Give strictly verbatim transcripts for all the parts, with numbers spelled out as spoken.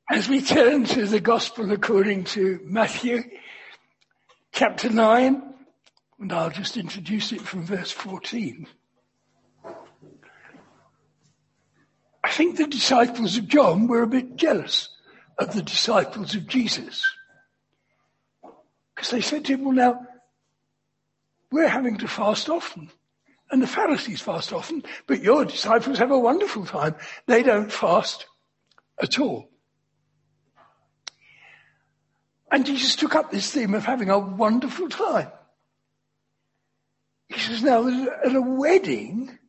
As we turn to the Gospel according to Matthew, chapter nine, and I'll just introduce it from verse fourteen. I think the disciples of John were a bit jealous of the disciples of Jesus. Because they said to him, well now, we're having to fast often, and the Pharisees fast often, but your disciples have a wonderful time. They don't fast at all. And Jesus took up this theme of having a wonderful time. He says, now, at a wedding,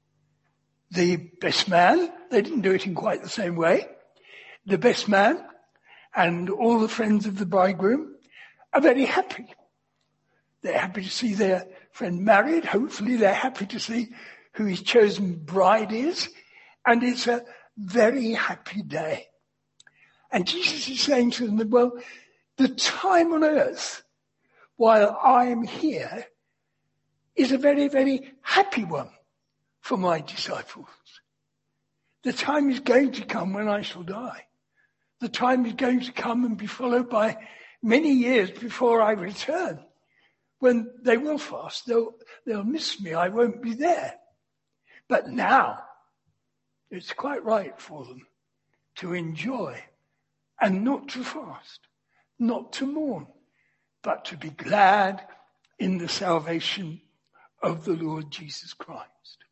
the best man, they didn't do it in quite the same way, the best man and all the friends of the bridegroom are very happy. They're happy to see their friend married. Hopefully they're happy to see who his chosen bride is. And it's a very happy day. And Jesus is saying to them that, well, the time on earth, while I am here, is a very, very happy one for my disciples. The time is going to come when I shall die. The time is going to come and be followed by many years before I return, when they will fast. They'll, they'll miss me. I won't be there. But now, it's quite right for them to enjoy and not to fast. Not to mourn, but to be glad in the salvation of the Lord Jesus Christ.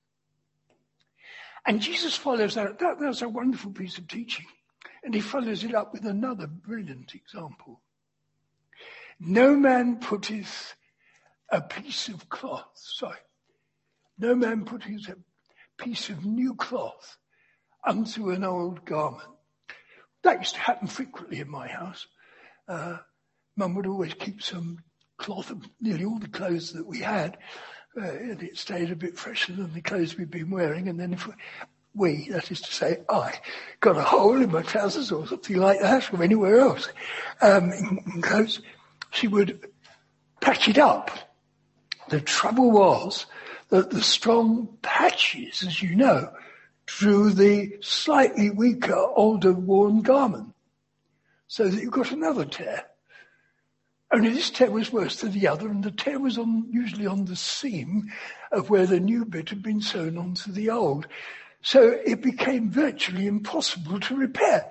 And Jesus follows that. that that's a wonderful piece of teaching. And he follows it up with another brilliant example. No man putteth a piece of cloth, sorry, no man putteth a piece of new cloth unto an old garment. That used to happen frequently in my house. Uh, Mum would always keep some cloth of nearly all the clothes that we had, uh, and it stayed a bit fresher than the clothes we'd been wearing. And then if we, we, that is to say I, got a hole in my trousers or something like that, or anywhere else, um, in, in clothes, she would patch it up. The trouble was that the strong patches, as you know, drew the slightly weaker, older, worn garment, so that you got another tear. Only this tear was worse than the other, and the tear was on, usually on the seam of where the new bit had been sewn onto the old. So it became virtually impossible to repair.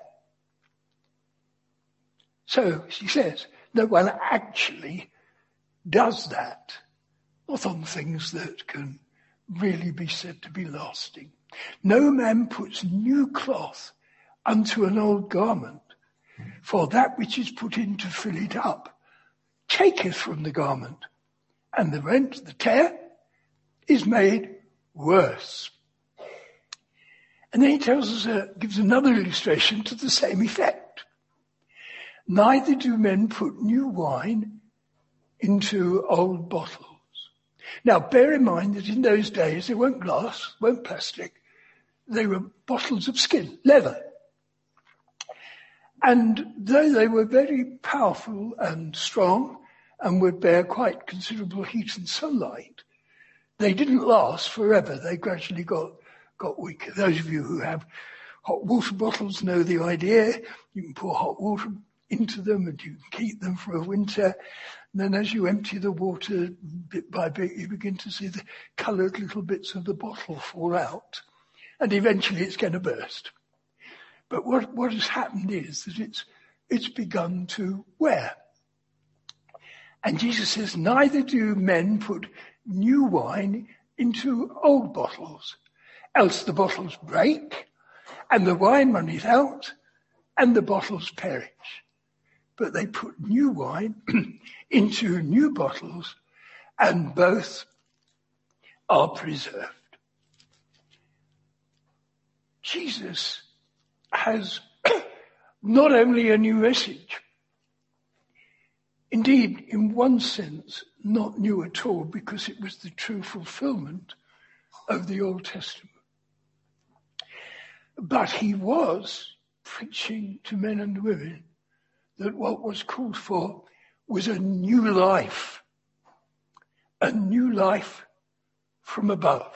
So, she says, no one actually does that. Not on things that can really be said to be lasting. No man puts new cloth unto an old garment, for that which is put in to fill it up taketh from the garment, and the rent, the tear, is made worse. And then he tells us, uh, gives another illustration to the same effect. Neither do men put new wine into old bottles. Now, bear in mind that in those days they weren't glass, weren't plastic. They were bottles of skin, leather. And though they were very powerful and strong and would bear quite considerable heat and sunlight, they didn't last forever. They gradually got, got weaker. Those of you who have hot water bottles know the idea. You can pour hot water into them and you can keep them for a winter. And then as you empty the water bit by bit, you begin to see the coloured little bits of the bottle fall out. And eventually it's going to burst. But what, what has happened is that it's, it's begun to wear. And Jesus says, neither do men put new wine into old bottles, else the bottles break, and the wine runneth out, and the bottles perish. But they put new wine into new bottles, and both are preserved. Jesus has not only a new message, indeed, in one sense, not new at all, because it was the true fulfillment of the Old Testament. But he was preaching to men and women that what was called for was a new life, a new life from above.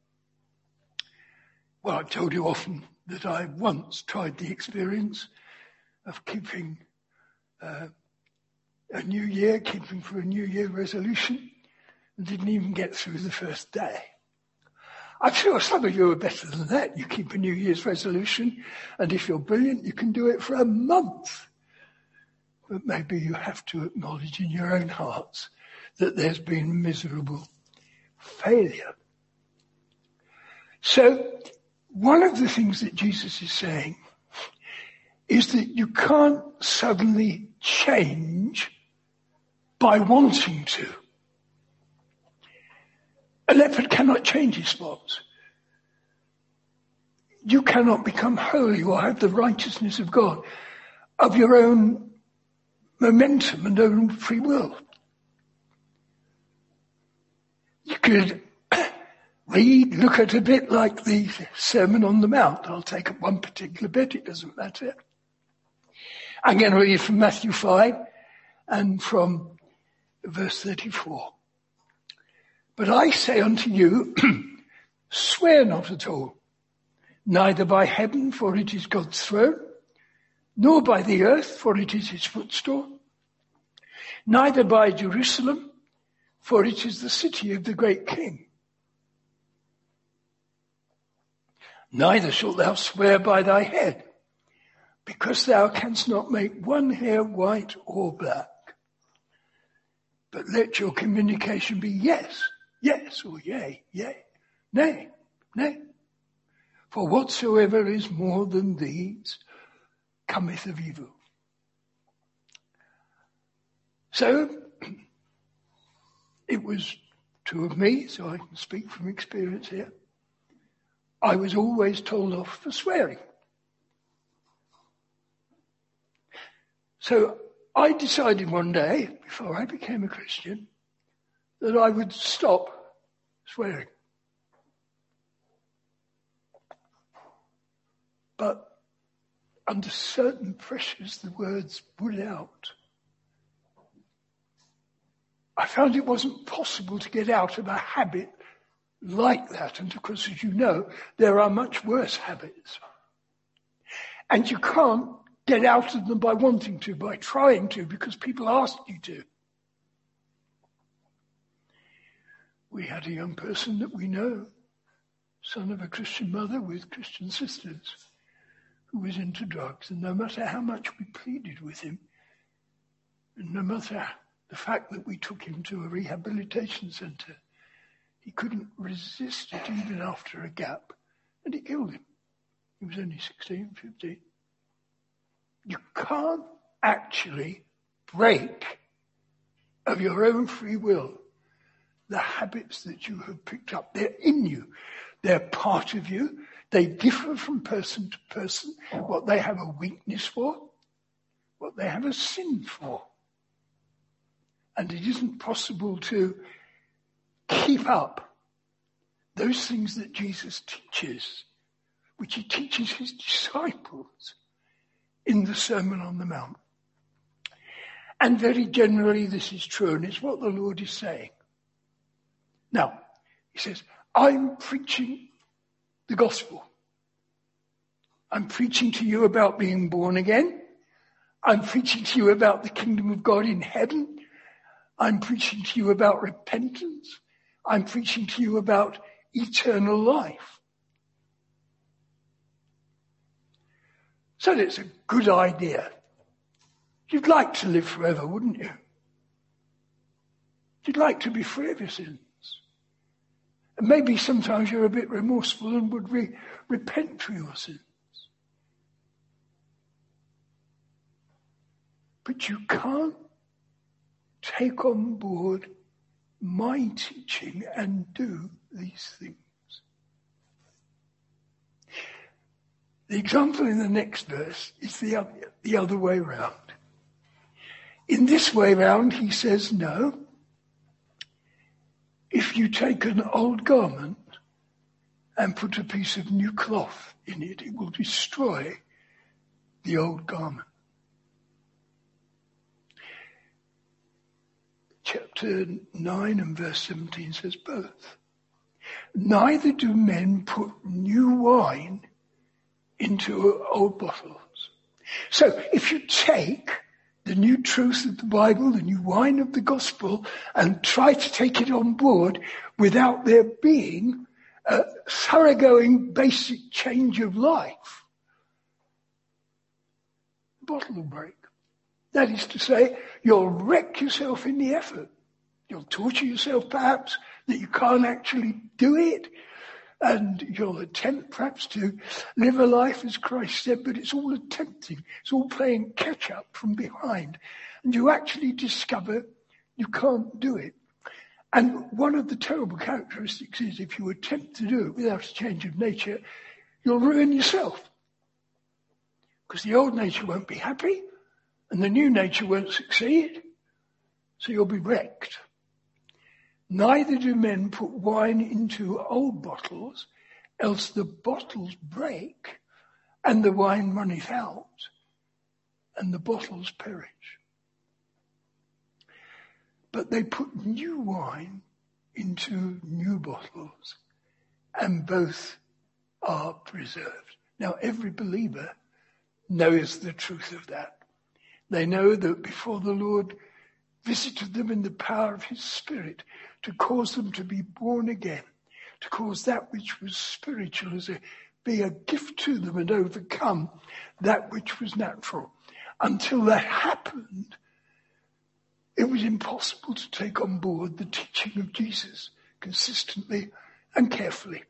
Well, I've told you often that I once tried the experience of keeping uh, a new year, keeping for a new year resolution, and didn't even get through the first day. I'm sure some of you are better than that. You keep a New Year's resolution, and if you're brilliant, you can do it for a month. But maybe you have to acknowledge in your own hearts that there's been miserable failure. So, one of the things that Jesus is saying is that you can't suddenly change by wanting to. A leopard cannot change his spots. You cannot become holy or have the righteousness of God of your own momentum and own free will. You could read, look at a bit like the Sermon on the Mount. I'll take up one particular bit, it doesn't matter. I'm going to read from Matthew five and from verse thirty-four. But I say unto you, swear not at all, neither by heaven, for it is God's throne, nor by the earth, for it is his footstool, neither by Jerusalem, for it is the city of the great King. Neither shalt thou swear by thy head, because thou canst not make one hair white or black. But let your communication be yes, yes, or yea, yea, nay, nay. For whatsoever is more than these cometh of evil. So, it was true of me, so I can speak from experience here. I was always told off for swearing. So I decided one day, before I became a Christian, that I would stop swearing. But under certain pressures, the words would out. I found it wasn't possible to get out of a habit like that. And of course, as you know, there are much worse habits. And you can't get out of them by wanting to, by trying to, because people ask you to. We had a young person that we know, son of a Christian mother with Christian sisters, who was into drugs. And no matter how much we pleaded with him, and no matter the fact that we took him to a rehabilitation centre, he couldn't resist it even after a gap, and it killed him. He was only sixteen, fifteen. You can't actually break of your own free will the habits that you have picked up. They're in you. They're part of you. They differ from person to person, what they have a weakness for, what they have a sin for. And it isn't possible to keep up those things that Jesus teaches, which he teaches his disciples in the Sermon on the Mount. And very generally this is true, and it's what the Lord is saying. Now, he says, I'm preaching the gospel. I'm preaching to you about being born again. I'm preaching to you about the kingdom of God in heaven. I'm preaching to you about repentance. I'm preaching to you about eternal life. So that's a good idea. You'd like to live forever, wouldn't you? You'd like to be free of your sins. And maybe sometimes you're a bit remorseful and would re- repent for your sins. But you can't take on board my teaching and do these things. The example in the next verse is the other, the other way round. In this way round, he says, no, if you take an old garment and put a piece of new cloth in it, it will destroy the old garment. Chapter nine and verse seventeen says both. Neither do men put new wine into old bottles. So if you take the new truth of the Bible, the new wine of the gospel, and try to take it on board without there being a thoroughgoing basic change of life, the bottle will break. That is to say, you'll wreck yourself in the effort. You'll torture yourself perhaps that you can't actually do it. And you'll attempt perhaps to live a life as Christ said, but it's all attempting. It's all playing catch up from behind. And you actually discover you can't do it. And one of the terrible characteristics is if you attempt to do it without a change of nature, you'll ruin yourself. Because the old nature won't be happy and the new nature won't succeed. So you'll be wrecked. Neither do men put wine into old bottles, else the bottles break, and the wine runneth out, and the bottles perish. But they put new wine into new bottles, and both are preserved. Now, every believer knows the truth of that. They know that before the Lord visited them in the power of his Spirit to cause them to be born again, to cause that which was spiritual as a, be a gift to them and overcome that which was natural. Until that happened, it was impossible to take on board the teaching of Jesus consistently and carefully.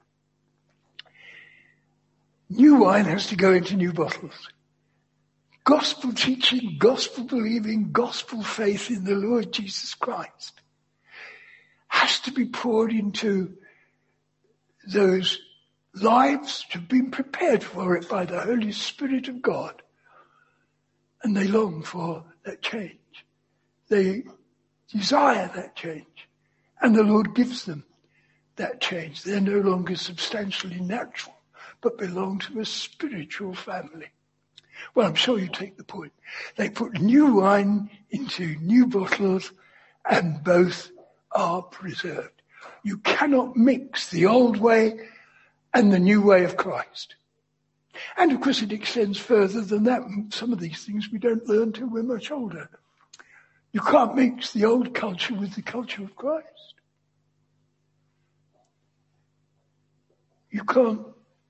New wine has to go into new bottles. Gospel teaching, gospel believing, gospel faith in the Lord Jesus Christ has to be poured into those lives which have been prepared for it by the Holy Spirit of God. And they long for that change. They desire that change. And the Lord gives them that change. They're no longer substantially natural, but belong to a spiritual family. Well, I'm sure you take the point. They put new wine into new bottles and both are preserved. You cannot mix the old way and the new way of Christ. And of course it extends further than that. Some of these things we don't learn till we're much older. You can't mix the old culture with the culture of Christ. You can't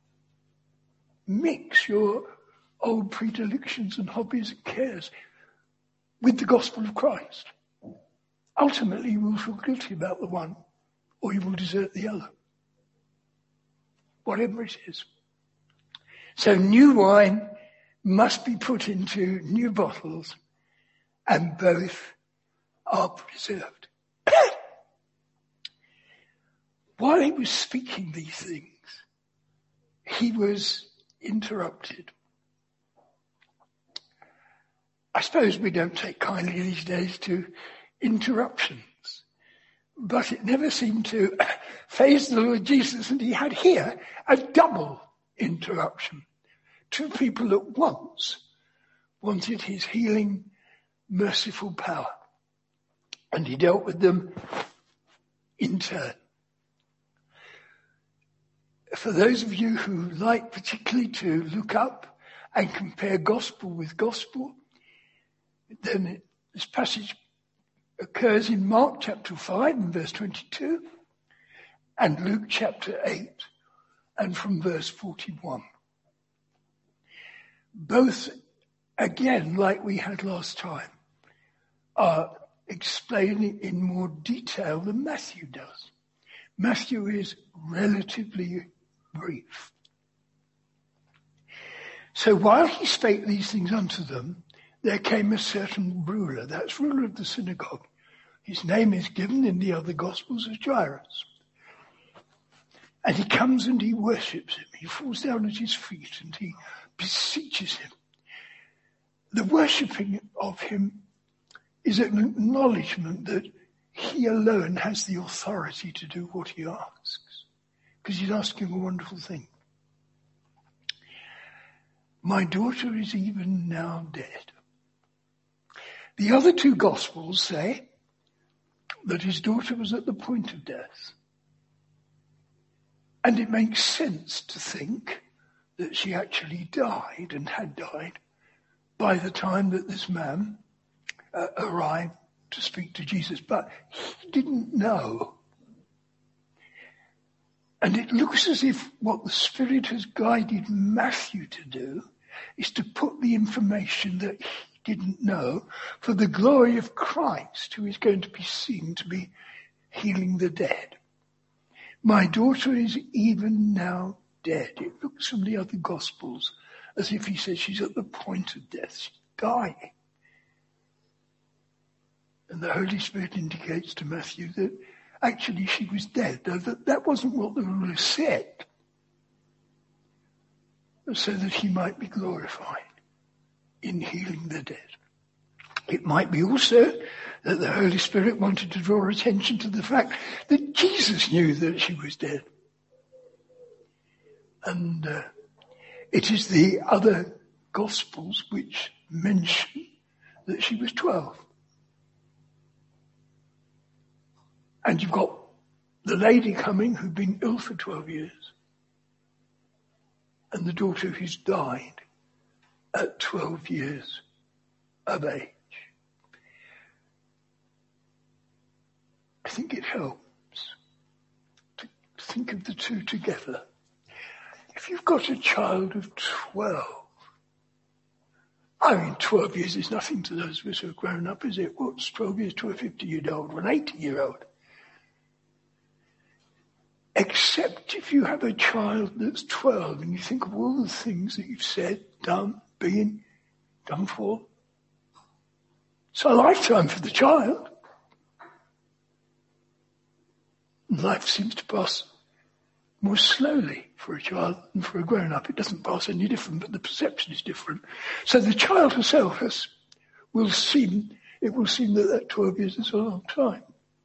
mix your old predilections and hobbies and cares with the gospel of Christ. Ultimately, you will feel guilty about the one, or you will desert the other. Whatever it is. So new wine must be put into new bottles, and both are preserved. While he was speaking these things, he was interrupted. I suppose we don't take kindly these days to interruptions, but it never seemed to faze the Lord Jesus, and he had here a double interruption. Two people at once wanted his healing, merciful power, and he dealt with them in turn. For those of you who like particularly to look up and compare gospel with gospel, then it, this passage occurs in Mark chapter five and verse twenty-two and Luke chapter eight and from verse forty-one. Both, again, like we had last time, are explaining in more detail than Matthew does. Matthew is relatively brief. So while he spake these things unto them, there came a certain ruler, that's ruler of the synagogue. His name is given in the other Gospels as Jairus. And he comes and he worships him. He falls down at his feet and he beseeches him. The worshipping of him is an acknowledgement that he alone has the authority to do what he asks, because he's asking a wonderful thing. My daughter is even now dead. The other two Gospels say that his daughter was at the point of death. And it makes sense to think that she actually died and had died by the time that this man uh, arrived to speak to Jesus, but he didn't know. And it looks as if what the Spirit has guided Matthew to do is to put the information that he didn't know for the glory of Christ, who is going to be seen to be healing the dead. My daughter is even now dead. It looks from the other Gospels as if he says she's at the point of death. She's dying. And the Holy Spirit indicates to Matthew that actually she was dead, though that, that wasn't what the ruler said, so that he might be glorified in healing the dead. It might be also that the Holy Spirit wanted to draw attention to the fact that Jesus knew that she was dead. And uh, it is the other Gospels which mention that she was twelve. And you've got the lady coming who'd been ill for twelve years. And the daughter who's died at twelve years of age. I think it helps to think of the two together. If you've got a child of twelve, I mean, twelve years is nothing to those of us who have grown up, is it? What's twelve years to a fifty-year-old or an eighty-year-old? Except if you have a child that's twelve and you think of all the things that you've said, done, been, done for. It's a lifetime for the child. Life seems to pass more slowly for a child than for a grown-up. It doesn't pass any different, but the perception is different. So the child herself has, will seem, it will seem that that twelve years is a long time.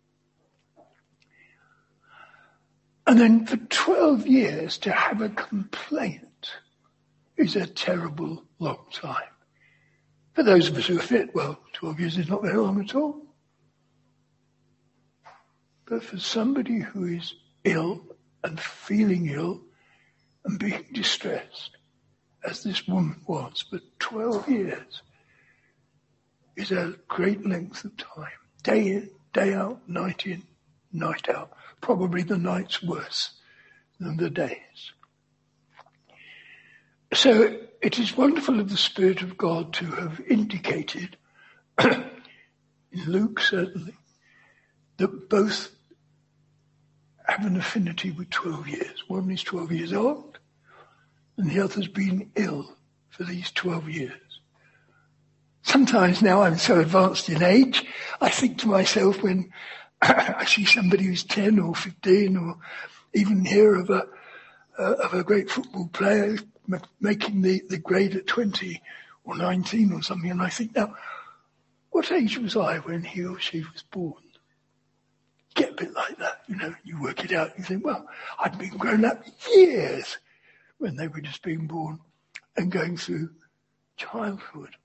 And then for twelve years to have a complaint is a terrible long time. For those of us who are fit, well, twelve years is not very long at all. But for somebody who is ill and feeling ill and being distressed, as this woman was, for twelve years is a great length of time. Day in, day out, night in, night out. Probably the night's worse than the days. So it is wonderful of the Spirit of God to have indicated, in Luke certainly, that both have an affinity with twelve years. One is twelve years old, and the other's been ill for these twelve years. Sometimes now I'm so advanced in age, I think to myself when I see somebody who's ten or fifteen or even hear of a, uh, of a great football player m- making the, the grade at twenty or nineteen or something, and I think, now, what age was I when he or she was born? Get a bit like that, you know, you work it out, you think, well, I'd been grown up years when they were just being born and going through childhood.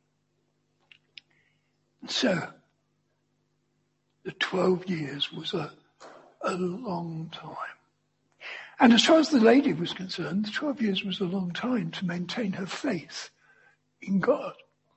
So, the twelve years was a, a long time. And as far as the lady was concerned, the twelve years was a long time to maintain her faith in God.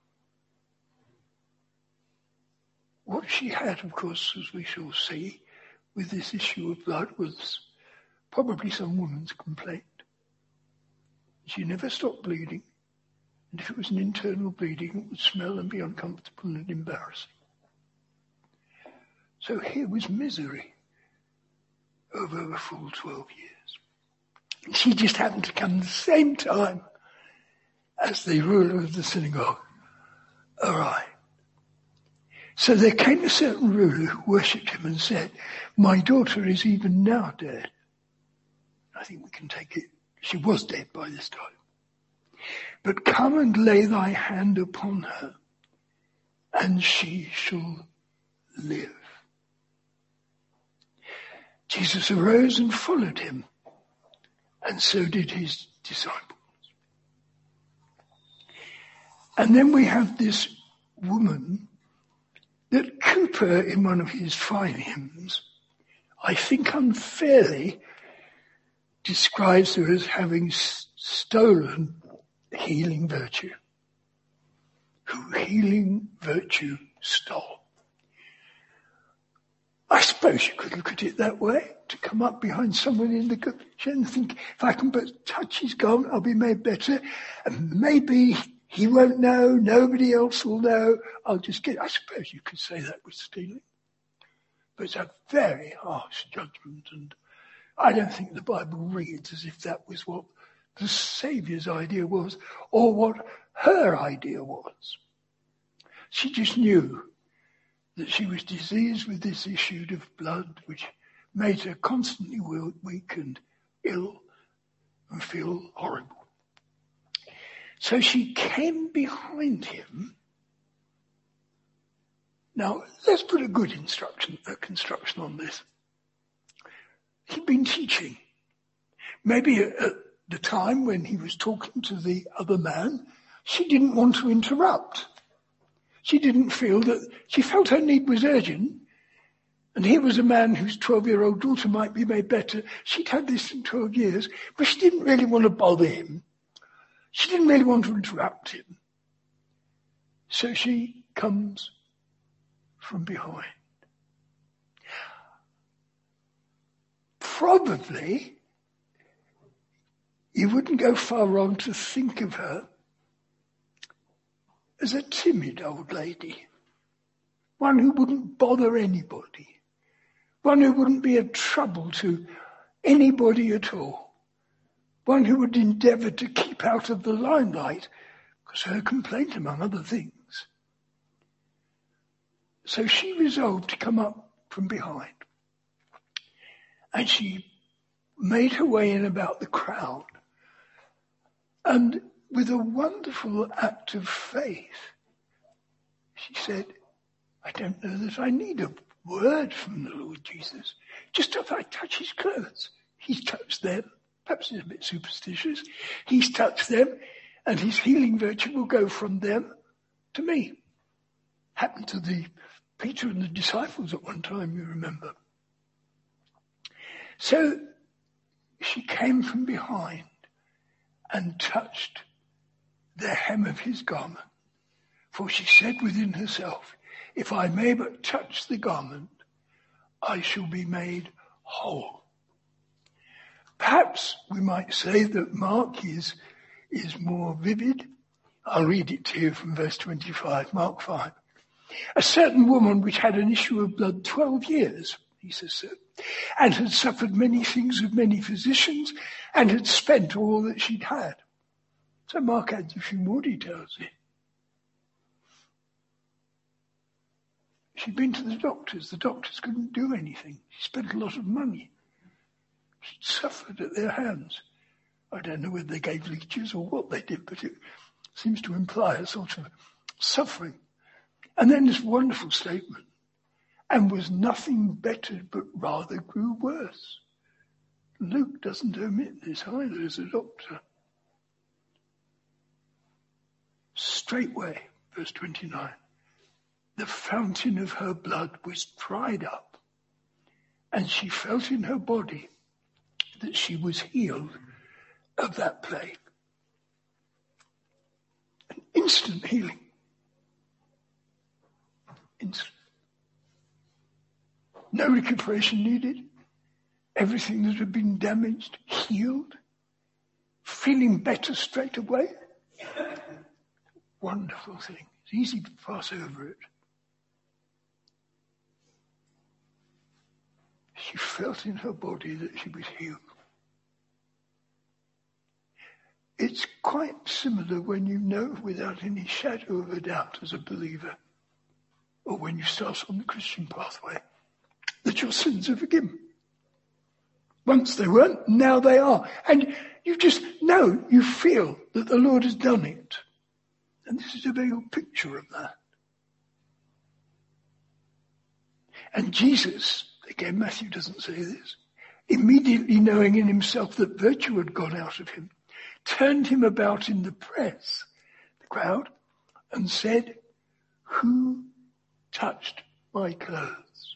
What she had, of course, as we shall see, with this issue of blood was probably some woman's complaint. She never stopped bleeding, and if it was an internal bleeding, it would smell and be uncomfortable and embarrassing. So here was misery over a full twelve years. And she just happened to come the same time as the ruler of the synagogue arrived. So there came a certain ruler who worshipped him and said, my daughter is even now dead. I think we can take it. She was dead by this time. But come and lay thy hand upon her, and she shall live. Jesus arose and followed him, and so did his disciples. And then we have this woman that Cooper, in one of his fine hymns, I think unfairly describes her as having stolen healing virtue. who healing virtue stole. I suppose you could look at it that way, to come up behind someone in the church and think, if I can but touch his garment, I'll be made better. And maybe he won't know, nobody else will know, I'll just get, I suppose you could say that was stealing. But it's a very harsh judgment, and I don't think the Bible reads as if that was what the Saviour's idea was, or what her idea was. She just knew that she was diseased with this issue of blood, which made her constantly weak and ill and feel horrible. So she came behind him. Now, let's put a good instruction, a construction on this. He'd been teaching. Maybe at the time when he was talking to the other man, she didn't want to interrupt. She didn't feel that, she felt her need was urgent. And here was a man whose twelve-year-old daughter might be made better. She'd had this in twelve years, but she didn't really want to bother him. She didn't really want to interrupt him. So she comes from behind. Probably, you wouldn't go far wrong to think of her as a timid old lady, one who wouldn't bother anybody, one who wouldn't be a trouble to anybody at all, one who would endeavour to keep out of the limelight, because her complaint, among other things. So she resolved to come up from behind, and she made her way in about the crowd, and with a wonderful act of faith, she said, I don't know that I need a word from the Lord Jesus. Just if I touch his clothes, he's touched them. Perhaps he's a bit superstitious. He's touched them, and his healing virtue will go from them to me. Happened to the Peter and the disciples at one time, you remember. So she came from behind and touched the hem of his garment. For she said within herself, if I may but touch the garment, I shall be made whole. Perhaps we might say that Mark is, is more vivid. I'll read it to you from verse twenty-five, Mark five. A certain woman which had an issue of blood twelve years, he says so, and had suffered many things with many physicians, and had spent all that she'd had. So Mark adds a few more details here. She'd been to the doctors. The doctors couldn't do anything. She spent a lot of money. She'd suffered at their hands. I don't know whether they gave leeches or what they did, but it seems to imply a sort of suffering. And then this wonderful statement, and was nothing better, but rather grew worse. Luke doesn't omit this either as a doctor. Straightway, verse twenty-nine, the fountain of her blood was dried up, and she felt in her body that she was healed of that plague. An instant healing. Instant. No recuperation needed. Everything that had been damaged, healed. Feeling better straight away. Wonderful thing. It's easy to pass over it. She felt in her body that she was healed. It's quite similar when you know without any shadow of a doubt as a believer, or when you start on the Christian pathway, that your sins are forgiven. Once they weren't, now they are. And you just know, you feel that the Lord has done it. And this is a very good picture of that. And Jesus, again, Matthew doesn't say this, immediately knowing in himself that virtue had gone out of him, turned him about in the press, the crowd, and said, who touched my clothes?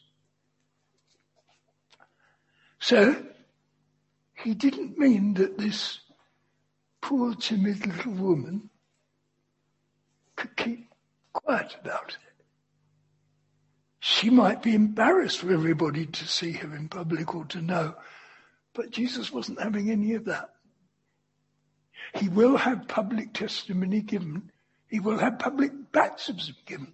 So, he didn't mean that this poor timid little woman could keep quiet about it. She might be embarrassed for everybody to see her in public or to know, but Jesus wasn't having any of that. He will have public testimony given. He will have public baptism given.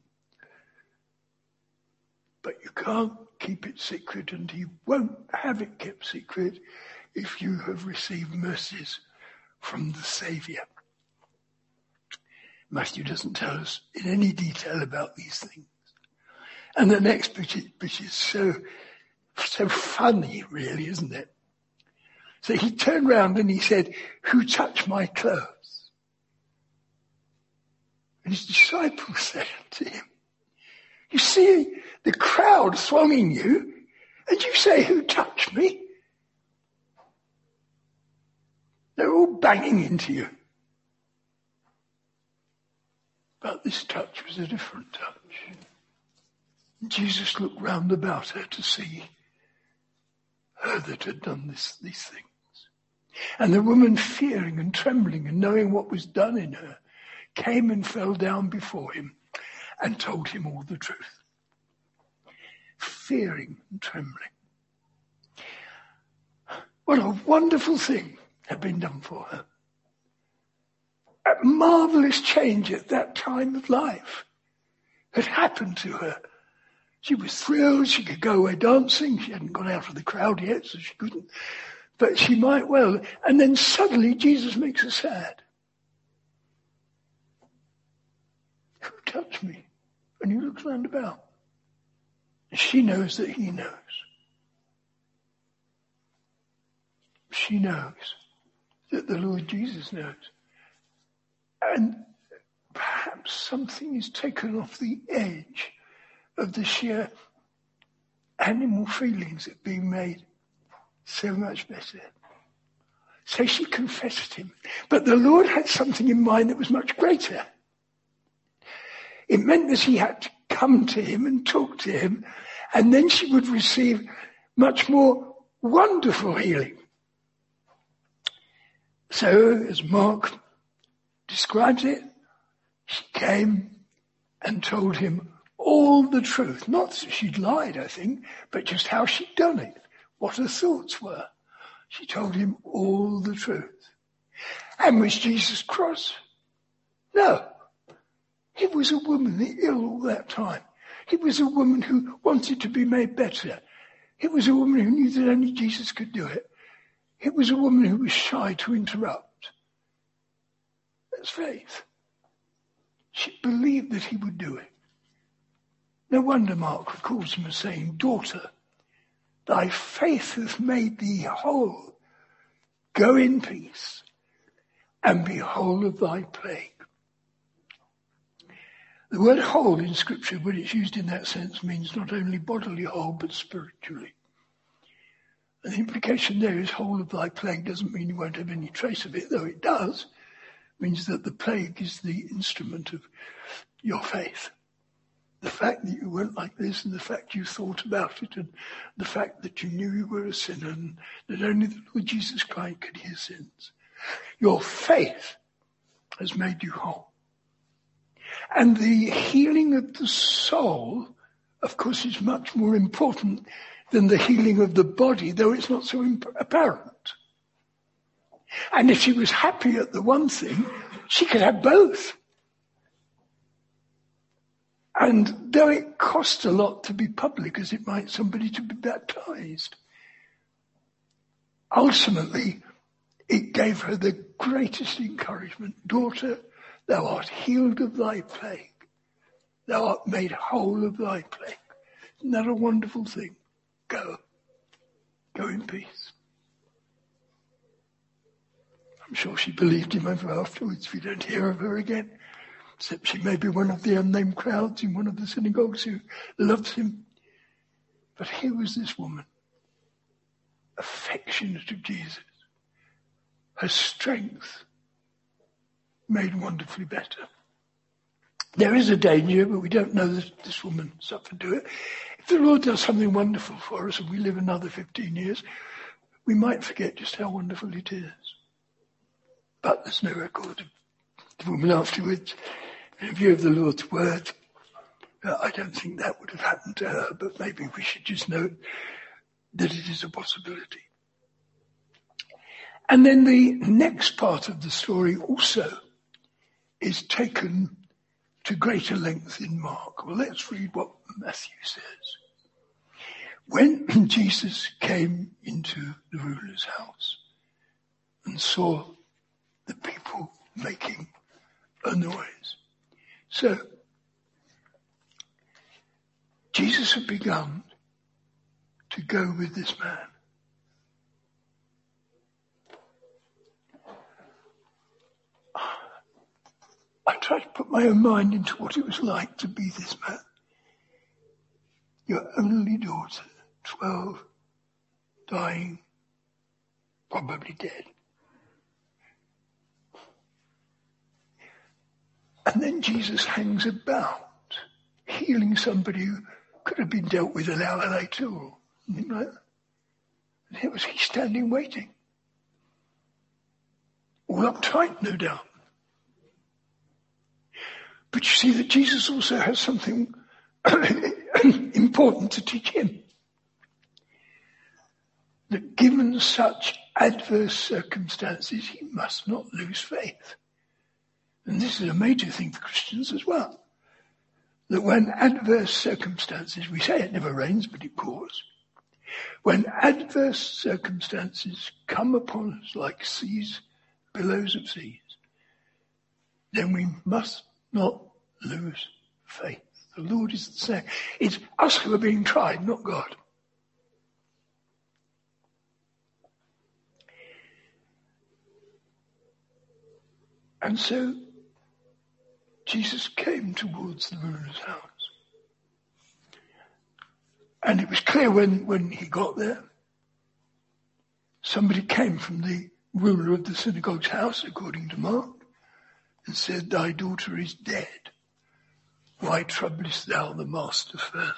But you can't keep it secret, and he won't have it kept secret if you have received mercies from the Saviour. Matthew doesn't tell us in any detail about these things. And the next bit is, bit is so, so funny, really, isn't it? So he turned round and he said, "Who touched my clothes?" And his disciples said to him, "You see the crowd thronging you, and you say, 'Who touched me?'" They're all banging into you. But this touch was a different touch. Jesus looked round about her to see her that had done this, these things. And the woman, fearing and trembling and knowing what was done in her, came and fell down before him and told him all the truth. Fearing and trembling. What a wonderful thing had been done for her. A marvelous change at that time of life had happened to her. She was thrilled. She could go away dancing. She hadn't gone out of the crowd yet, so she couldn't. But she might well. And then suddenly Jesus makes her sad. "Who touched me?" And he looks round about. She knows that he knows. She knows that the Lord Jesus knows. And perhaps something is taken off the edge of the sheer animal feelings that are being made so much better. So she confessed him. But the Lord had something in mind that was much greater. It meant that he had to come to him and talk to him, and then she would receive much more wonderful healing. So, as Mark describes it, she came and told him all the truth. Not that she'd lied, I think, but just how she'd done it, what her thoughts were. She told him all the truth. And was Jesus cross? No. He was a woman ill all that time. He was a woman who wanted to be made better. He was a woman who knew that only Jesus could do it. He was a woman who was shy to interrupt. That's faith. She believed that he would do it. No wonder Mark recalls him as saying, "Daughter, thy faith hath made thee whole. Go in peace and be whole of thy plague." The word whole in Scripture, when it's used in that sense, means not only bodily whole, but spiritually. And the implication there is whole of thy plague doesn't mean you won't have any trace of it, though it does. It means that the plague is the instrument of your faith. The fact that you weren't like this, and the fact you thought about it, and the fact that you knew you were a sinner, and that only the Lord Jesus Christ could heal sins. Your faith has made you whole. And the healing of the soul, of course, is much more important than the healing of the body, though it's not so imp- apparent. And if she was happy at the one thing, she could have both. And though it cost a lot to be public, as it might somebody to be baptized, ultimately it gave her the greatest encouragement. "Daughter, thou art healed of thy plague. Thou art made whole of thy plague." Isn't that a wonderful thing? Go. Go in peace. I'm sure she believed him ever afterwards. We don't hear of her again. Except she may be one of the unnamed crowds in one of the synagogues who loves him. But here was this woman, affectionate of Jesus. Her strength made wonderfully better. There is a danger, but we don't know that this woman suffered to it. If the Lord does something wonderful for us and we live another fifteen years, we might forget just how wonderful it is. But there's no record of the woman afterwards. In view of the Lord's word, uh, I don't think that would have happened to her, but maybe we should just note that it is a possibility. And then the next part of the story also is taken to greater length in Mark. Well, let's read what Matthew says. When Jesus came into the ruler's house and saw the people making a noise. So, Jesus had begun to go with this man. I tried to put my own mind into what it was like to be this man. Your only daughter, twelve, dying, probably dead. And then Jesus hangs about, healing somebody who could have been dealt with an hour later or something like that. And here was he standing waiting. All uptight, no doubt. But you see that Jesus also has something important to teach him. That given such adverse circumstances, he must not lose faith. And this is a major thing for Christians as well. That when adverse circumstances, we say it never rains, but it pours. When adverse circumstances come upon us like seas, billows of seas, then we must not lose faith. The Lord is the same. It's us who are being tried, not God. And so Jesus came towards the ruler's house. And it was clear when, when he got there, somebody came from the ruler of the synagogue's house, according to Mark, and said, "Thy daughter is dead. Why troublest thou the master further?"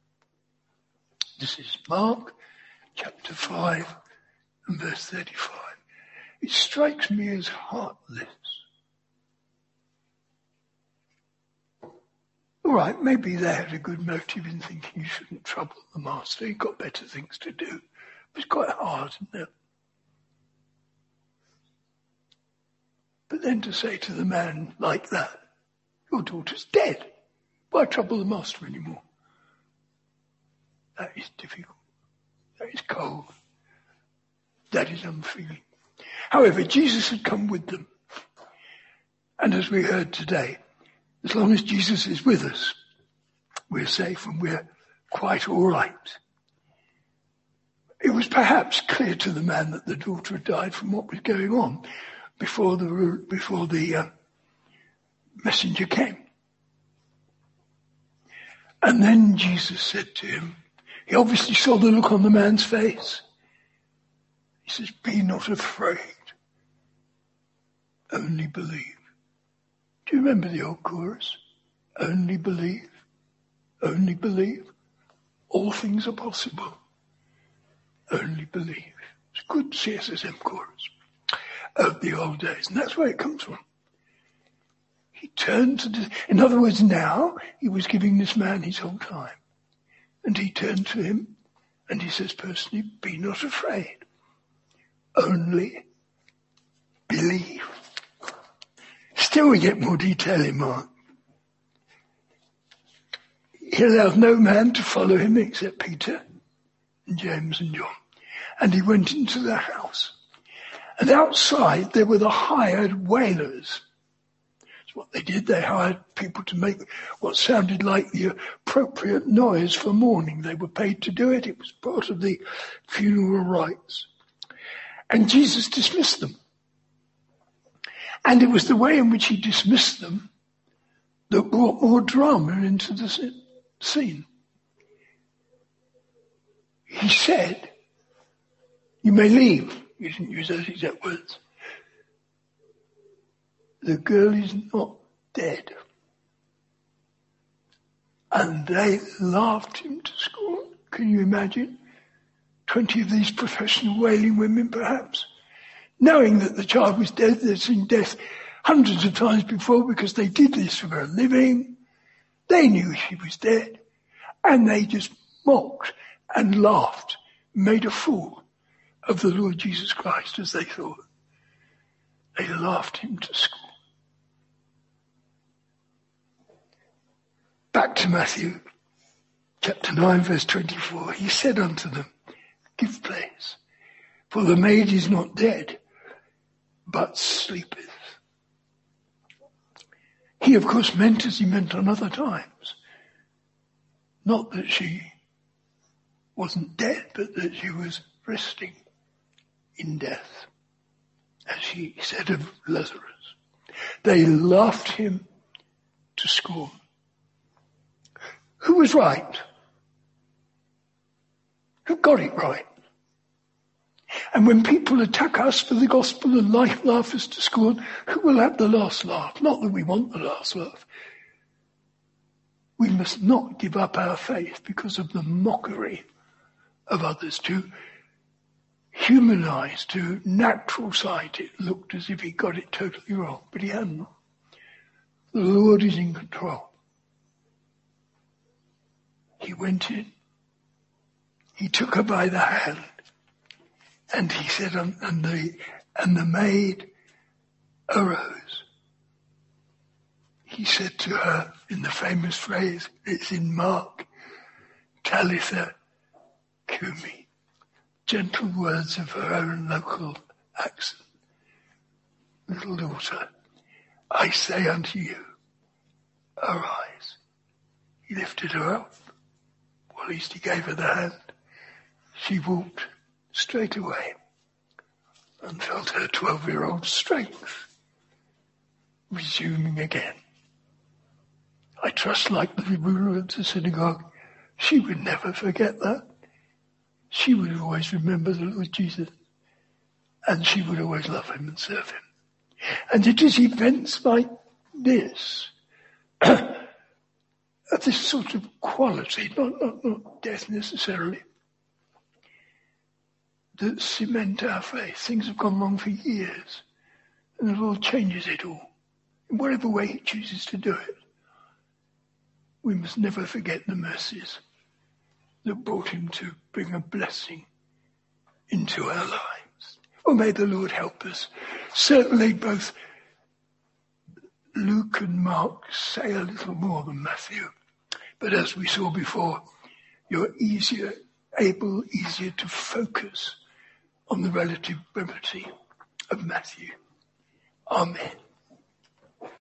This is Mark chapter five and verse thirty-five. It strikes me as heartless. All right, maybe they had a good motive in thinking you shouldn't trouble the master. You've got better things to do. But it's quite hard, isn't it? But then to say to the man like that, "Your daughter's dead. Why trouble the master anymore?" That is difficult. That is cold. That is unfeeling. However, Jesus had come with them. And as we heard today, as long as Jesus is with us, we're safe and we're quite all right. It was perhaps clear to the man that the daughter had died from what was going on before the before the uh, messenger came. And then Jesus said to him, he obviously saw the look on the man's face. He says, "Be not afraid, only believe." Do you remember the old chorus? Only believe, only believe. All things are possible. Only believe. It's a good C S S M chorus of the old days, and that's where it comes from. He turned to, the, in other words, now he was giving this man his whole time. And he turned to him and he says personally, "Be not afraid, only believe." Still we get more detail in Mark. He allowed no man to follow him except Peter and James and John. And he went into the house. And outside there were the hired wailers. That's what they did. They hired people to make what sounded like the appropriate noise for mourning. They were paid to do it. It was part of the funeral rites. And Jesus dismissed them. And it was the way in which he dismissed them that brought more drama into the scene. He said, "You may leave." He didn't use those exact words. "The girl is not dead." And they laughed him to scorn. Can you imagine? Twenty of these professional wailing women, perhaps, knowing that the child was dead, they'd seen death hundreds of times before because they did this for a living. They knew she was dead. And they just mocked and laughed, made a fool of the Lord Jesus Christ, as they thought. They laughed him to scorn. Back to Matthew chapter nine, verse twenty-four. He said unto them, give place, for the maid is not dead, but sleepeth. He, of course, meant as he meant on other times. Not that she wasn't dead, but that she was resting in death, as he said of Lazarus. They laughed him to scorn. Who was right? Who got it right? And when people attack us for the gospel and life laugh us to scorn, who will have the last laugh? Not that we want the last laugh. We must not give up our faith because of the mockery of others. To humanize, to natural sight, it looked as if he got it totally wrong, but he hadn't. The Lord is in control. He went in. He took her by the hand. And he said, and the, and the maid arose. He said to her in the famous phrase, it's in Mark, Talitha Kumi. Gentle words of her own local accent. Little daughter, I say unto you, arise. He lifted her up. Well, at least he gave her the hand. She walked straight away and felt her twelve-year-old strength resuming again. I trust, like the ruler of the synagogue, she would never forget that. She would always remember the Lord Jesus, and she would always love him and serve him. And it is events like this, of this sort of quality, not, not, not death necessarily, that cement our faith. Things have gone wrong for years, and the Lord changes it all, in whatever way he chooses to do it. We must never forget the mercies that brought him to bring a blessing into our lives. Oh, may the Lord help us. Certainly both Luke and Mark say a little more than Matthew. But as we saw before, you're easier, able, easier to focus on the relative brevity of Matthew. Amen.